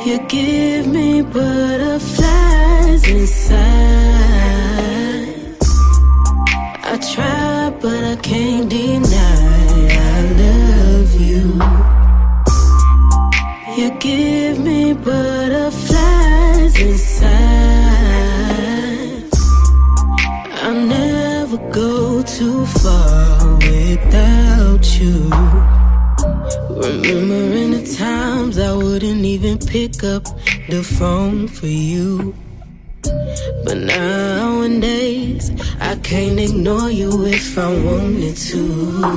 You give me butterflies inside. I try, but I can't deny I love you. You give me butterflies inside. I'll never go too far without you. Remembering the times I wouldn't even pick up the phone for you. But nowadays I can't ignore you if I wanted to.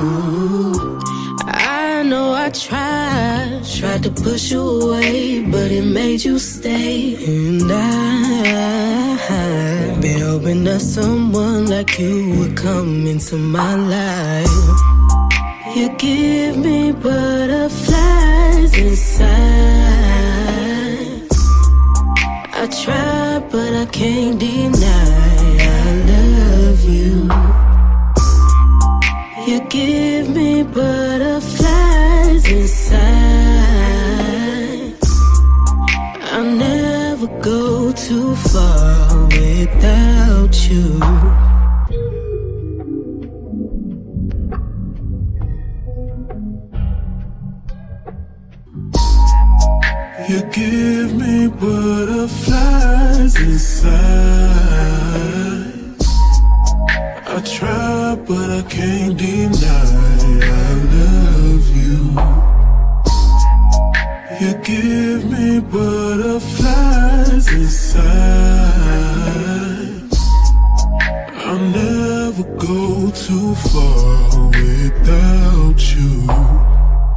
I know I tried to push you away, but it made you stay. And I've been hoping that someone like you would come into my life. You give me butterflies inside. I try, but I can't deny I love you. You give me butterflies inside. I'll never go too far without you. You give me butterflies inside. I try, but I can't deny I love you. You give me butterflies inside. I'll never go too far without you.